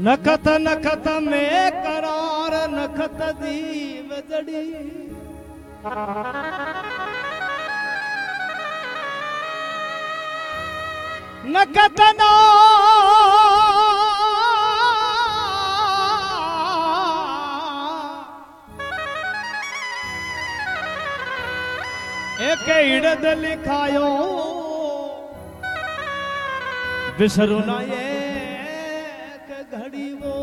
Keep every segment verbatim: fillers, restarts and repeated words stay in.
नखत नखत में करार नखत दीव जड़ी नखत ना एक हिड़द लिखायो विसरू ना ये घड़ी वो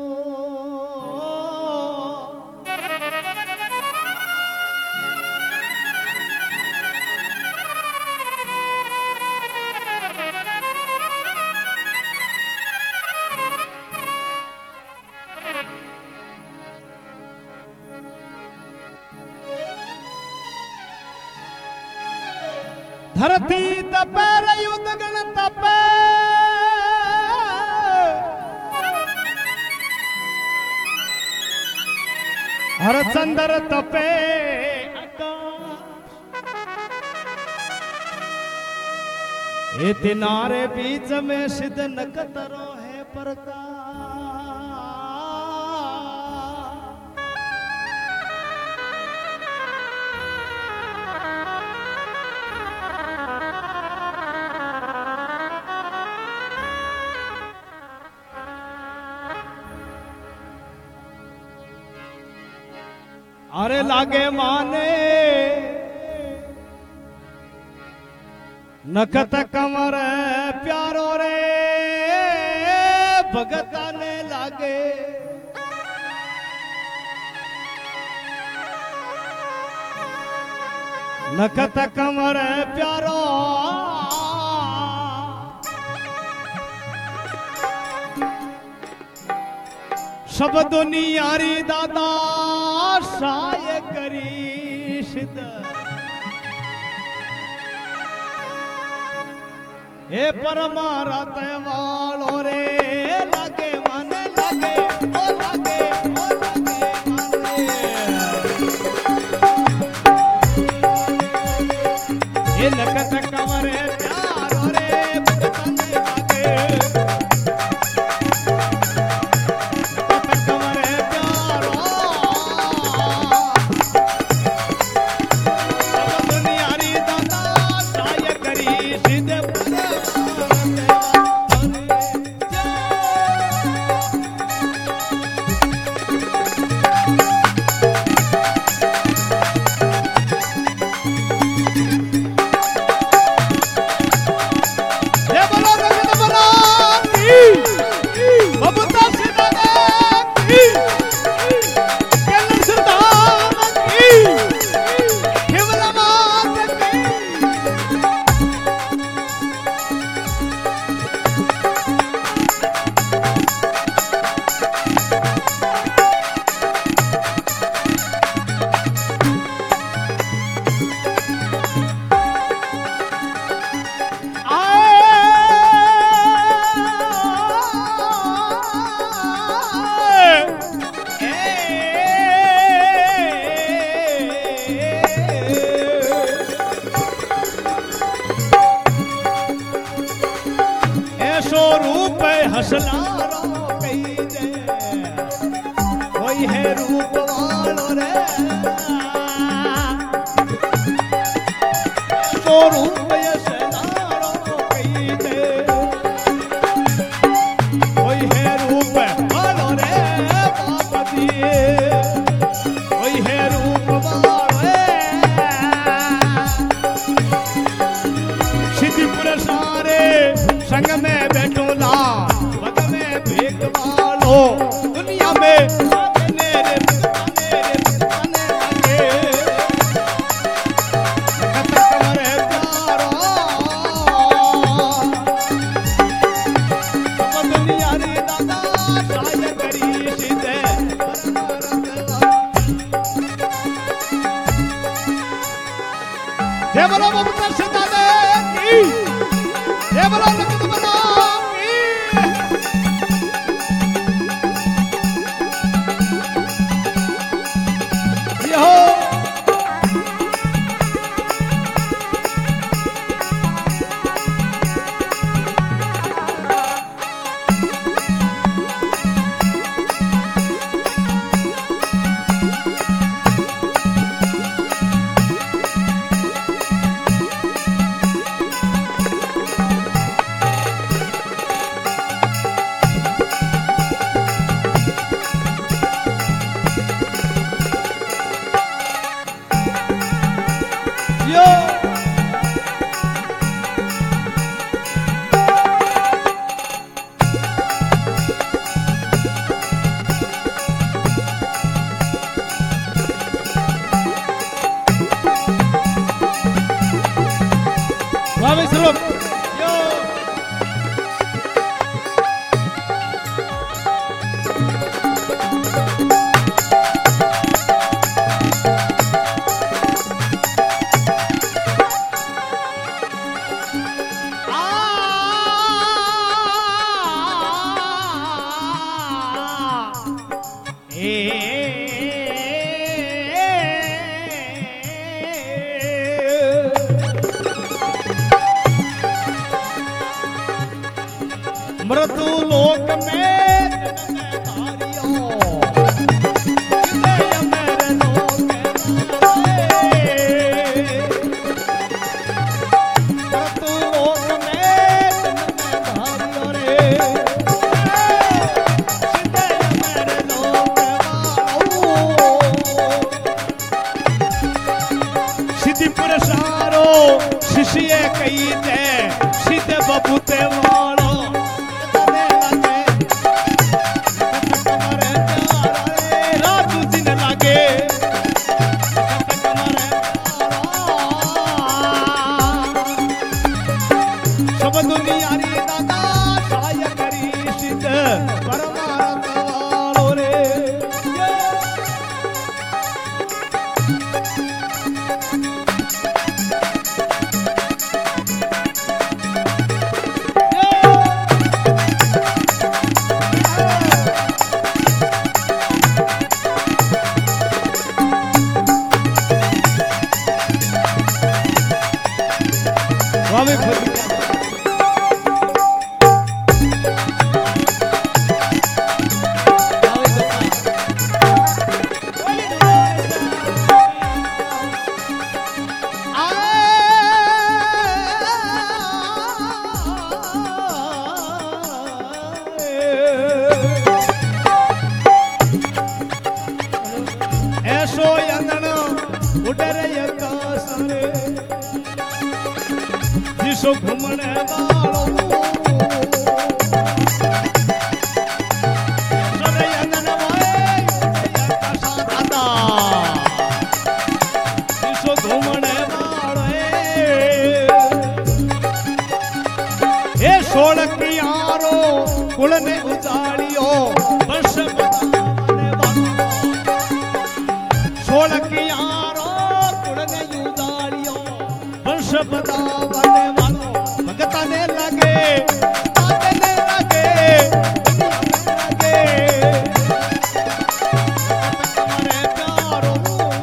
धरती तपे युद्ध गण तपे हरचंदर तपे ये तिनारे बीच में सिद्ध नकतरो है प्रकाश अरे लागे माने नखत कमर प्यारो रे भगता ने लागे नखत कमर प्यारो सब दुनियारी दादा साय करी सिद्ध हे परमारत वालो रे लगे मन लगे ओ लगे ओ लगे माने ये नखत कमर प्यारो रे भगताने लागे हसलारो कही दे कोई है रूप वालो रे तो रूप हसलारो कही दे कोई है रूप वालो रे बाप दिए कोई है रूप वालो रे सिद्धिपुर सारे संग में बैठो ला भेद वालो दुनिया में मेरे मेरे लगे कमर प्यारो सब दुनिया रे दादा साय करी सीधे जय बोलो बाबा सीता की जय बोलो नकद बना यो भाभी स्वरूप यो मृत्यु लोक में सिद्धि पुरसारो शिष्य कई थे सिद्ध बबूते वालो राजू दिन लागे सब दुनिया री दादा साय करी सिद्ध परमार्थ वालो रे भाभी ऐसो यंदन उडरे यकासरे जिसो घुमने वालो सरे यंदन वाए यकासा दादा जिसो घुमने वालो ए सोलक यारो कुल ने उजाड़ियो बस बताने वालो सोलक यारो कुल ने उजाड़ियो बस बताने वालो भगता ने लगे ताते ने लगे लगे तुम्हारे प्यारो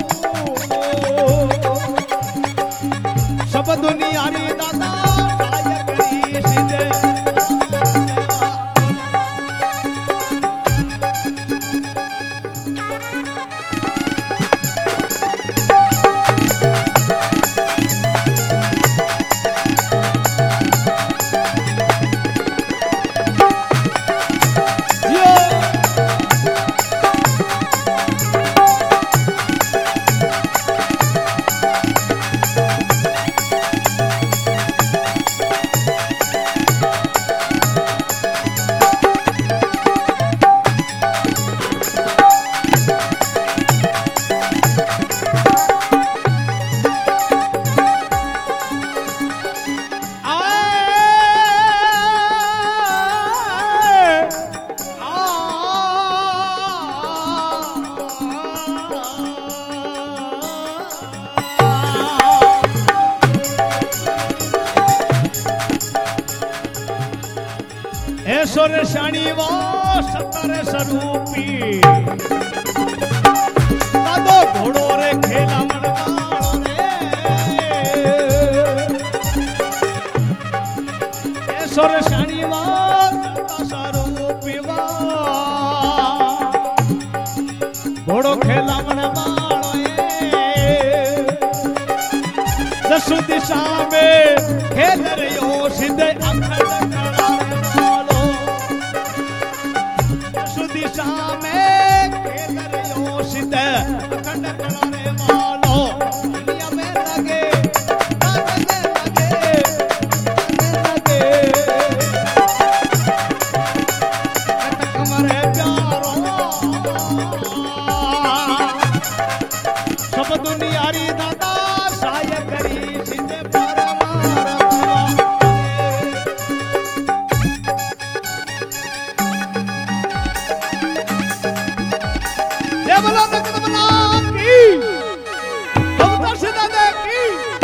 सब दुनिया री दादा साय करी सिद्ध ऐश्वर शाणी वो सत्तर स्वरूपी दादो घोड़ो रे खेला मन रे ऐश्वर शाणी वो सत्तर स्वरूपी वा घोड़ो खेला मन दस दिशा में खेल रहो सिद्ध अखंड सिद्ध अखंड कराने वालो दुनिया में लगे કરી સીધે પરમાર જય બોલો જગદંબા કી ભક્ત સિદ્ધાદે કી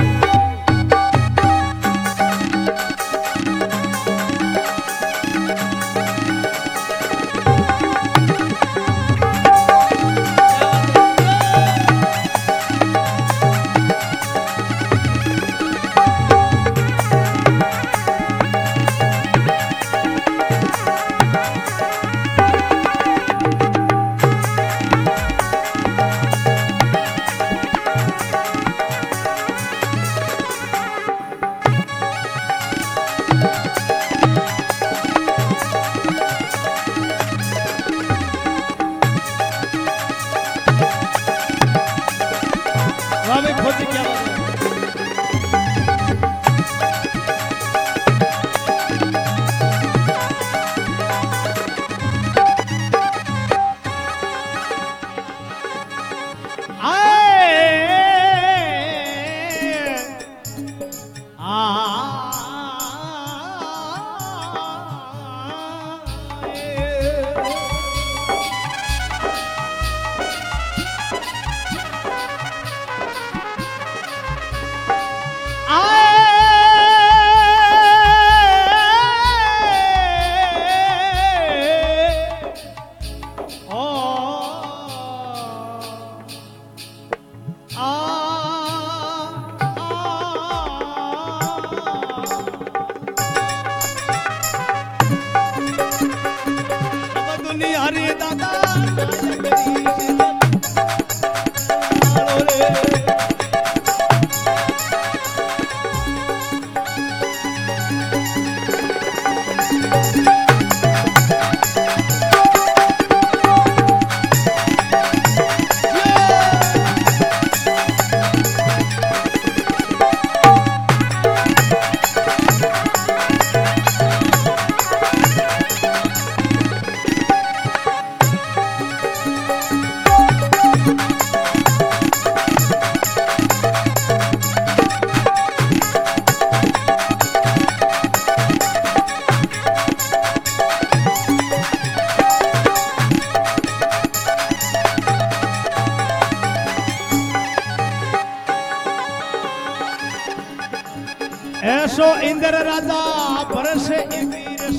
ऐसो इंद्र राजा परस इमीरस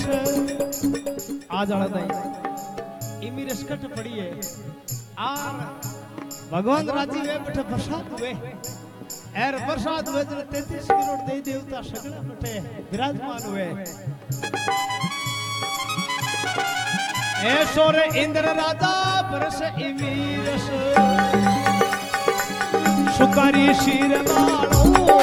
आ जाना नहीं इमीरस कट पड़ी है आ भगवान राजी वे बैठे प्रसाद हुए एर प्रसाद हुए जो तैतीस करोड़ दे देवता सगले बैठे विराजमान हुए ऐसो रे इंद्र राजा परस इमीरस सुकारी शीर मानो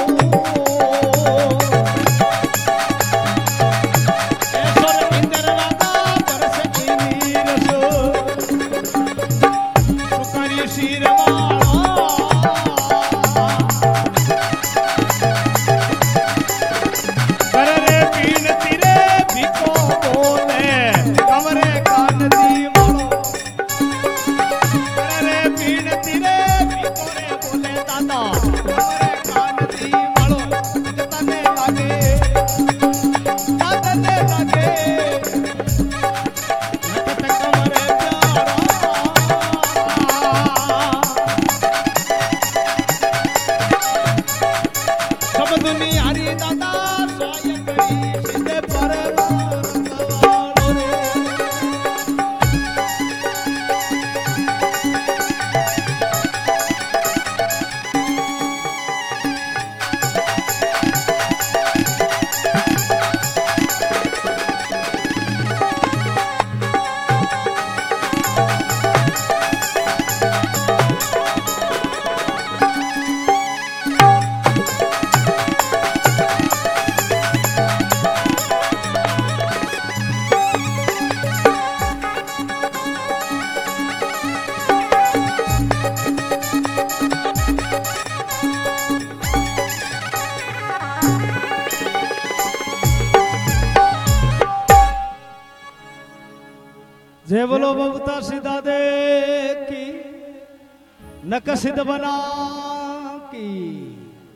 जय बोलो बबूता सीधा दे की नक सिद्ध बना की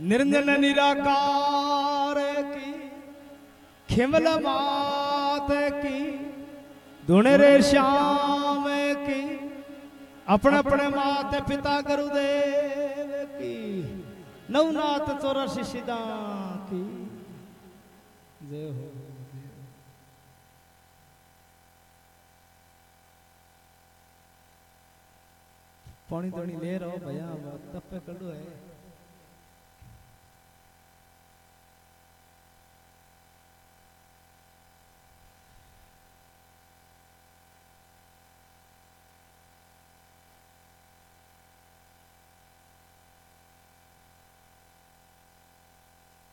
निर्जन निराकार की खिमल मात की धुण रे श्याम की अपने अपने माते पिता गुरुदेव की नवनाथ चौरासी सीधा की जय हो। पानी धोनी ले रहो भैया तब पे कड़ो है।